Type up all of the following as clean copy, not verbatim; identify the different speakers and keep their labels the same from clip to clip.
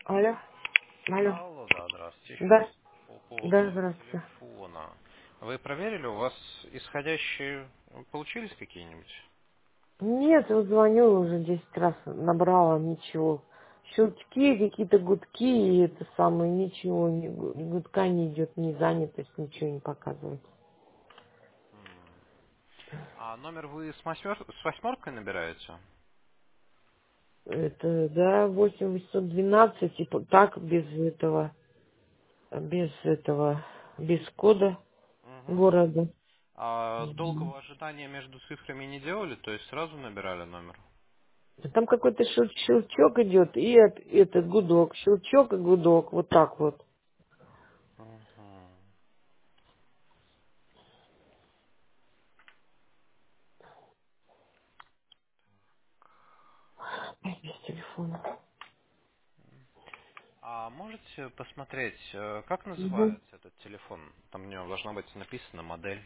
Speaker 1: Алло, алло.
Speaker 2: Алло, да, здравствуйте еще
Speaker 1: Да,
Speaker 2: раз. По
Speaker 1: да,
Speaker 2: поводу
Speaker 1: здравствуйте.
Speaker 2: телефона. Вы проверили, у вас исходящие получились какие-нибудь?
Speaker 1: Нет, вот звоню уже 10 раз, набрала, ничего. Щелчки, какие-то гудки, и это самое, ничего, гудка не идет, не занятость, ничего не показывает.
Speaker 2: М. А номер вы с восьмеркой набираете?
Speaker 1: Это, да, 8812, типа, так, без кода
Speaker 2: Угу.
Speaker 1: города.
Speaker 2: А
Speaker 1: Мгм.
Speaker 2: долгого ожидания между цифрами не делали, то есть сразу набирали номер?
Speaker 1: Там какой-то щелчок идет, и этот гудок, щелчок и гудок, вот так вот.
Speaker 2: Угу.
Speaker 1: Без телефона.
Speaker 2: А можете посмотреть, как
Speaker 1: Мгм.
Speaker 2: называется этот телефон? Там у него должна быть написана модель.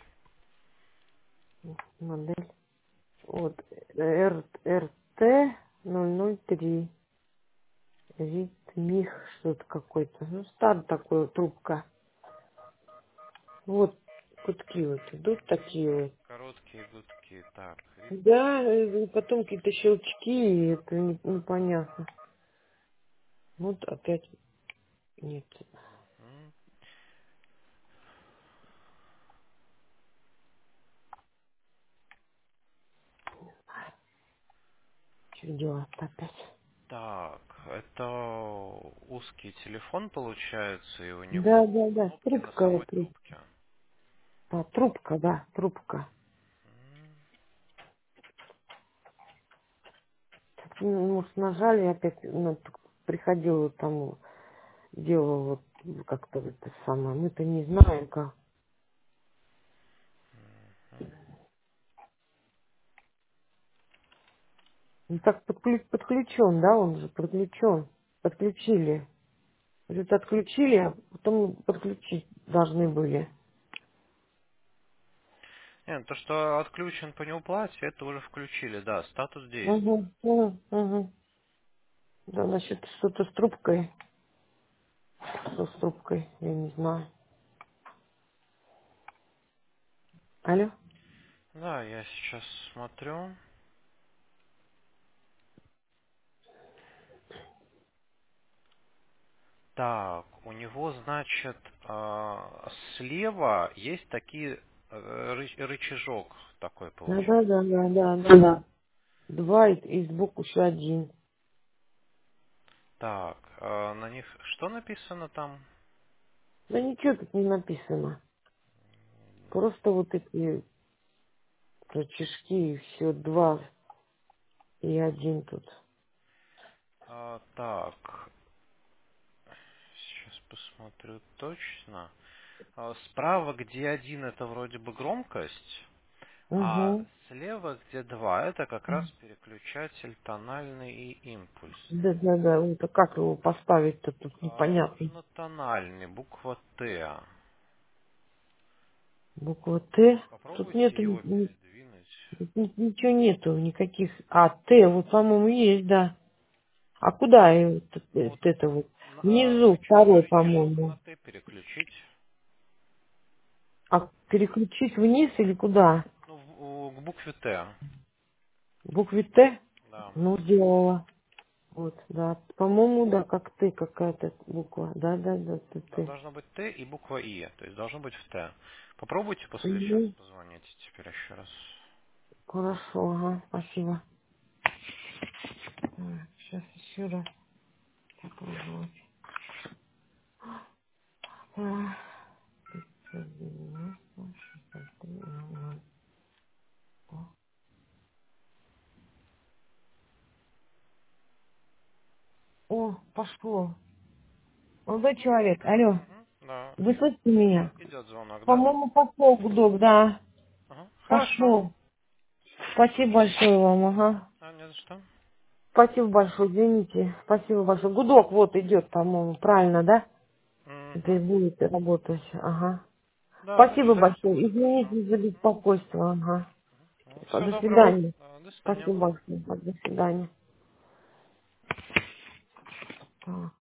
Speaker 1: Модель. Вот, РТ-003. Ритмих что-то какой-то. Ну, старый такой, трубка. Вот, гудки вот идут такие вот.
Speaker 2: Короткие гудки. Так,
Speaker 1: Да, и потом какие-то щелчки, и это непонятно. Вот опять нет.
Speaker 2: М.
Speaker 1: Что делать опять?
Speaker 2: Так, это узкий телефон получается, и у
Speaker 1: Да,
Speaker 2: него
Speaker 1: да, да,
Speaker 2: кнопки на
Speaker 1: трубка
Speaker 2: самой
Speaker 1: это.
Speaker 2: трубке.
Speaker 1: Да, трубка, да, трубка.
Speaker 2: М.
Speaker 1: Ну, может, нажали опять, ну, приходило там, делал вот как-то это самое. Мы-то не знаем как. Ну, так подключен, да, он же подключен. Подключили. Вот отключили, а потом подключить должны были.
Speaker 2: Нет, то, что отключен по неуплате, это уже включили, да, статус действует.
Speaker 1: Угу, угу, угу. Да, насчет что-то с трубкой. Что с трубкой, я не знаю. Алло?
Speaker 2: Да, я сейчас смотрю. Так, у него, значит, слева есть такие рычажок такой
Speaker 1: Да, да,
Speaker 2: получается.
Speaker 1: да, да, да, да, да. Два и сбоку еще один.
Speaker 2: Так, на них что написано там?
Speaker 1: Да ничего тут не написано. Просто вот эти рычажки и все, два и один тут.
Speaker 2: Так, сейчас посмотрю точно. Справа, где один, это вроде бы громкость, а
Speaker 1: Угу.
Speaker 2: слева, где два, это как раз переключатель тональный и импульсный.
Speaker 1: Да, да, да. Вот, а как его поставить-то тут непонятно.
Speaker 2: Нужно тональный, буква Т.
Speaker 1: Буква Т. Тут
Speaker 2: Попробуйте
Speaker 1: нету
Speaker 2: его передвинуть.
Speaker 1: ничего нету, никаких. А, Т, вот, по-моему, есть, да. А куда
Speaker 2: Ну вот
Speaker 1: это вот? Внизу, второй,
Speaker 2: ключевую ячейку на
Speaker 1: по-моему.
Speaker 2: Т переключить.
Speaker 1: А переключить вниз или куда?
Speaker 2: Ну, к букве Т.
Speaker 1: В букве Т?
Speaker 2: Да.
Speaker 1: Ну, сделала. Вот, да. По-моему, да, как Т какая-то буква. Да, да, да,
Speaker 2: Там
Speaker 1: Т.
Speaker 2: должна быть Т и буква И. То есть должно быть в Т. Попробуйте после часа
Speaker 1: Угу.
Speaker 2: позвоните теперь еще раз.
Speaker 1: Хорошо, ага, спасибо. Сейчас еще раз попробовать. А, 590, 63, 00. О, пошло. Молодой человек, алло,
Speaker 2: Угу. Да.
Speaker 1: вы слышите меня?
Speaker 2: Идет звонок, да?
Speaker 1: По-моему, пошел гудок, да.
Speaker 2: Ага. Хорошо.
Speaker 1: Пошел. Спасибо большое вам, ага.
Speaker 2: Не за что.
Speaker 1: Спасибо большое, извините. Спасибо большое. Гудок вот идет, по-моему, правильно, да?
Speaker 2: Угу.
Speaker 1: Теперь будет работать, ага.
Speaker 2: Да, значит
Speaker 1: Спасибо
Speaker 2: запись
Speaker 1: большое.
Speaker 2: будет хорошо.
Speaker 1: Извините за беспокойство, ага.
Speaker 2: Всего
Speaker 1: До
Speaker 2: доброго.
Speaker 1: свидания.
Speaker 2: До свидания.
Speaker 1: Спасибо большое. До свидания. Так.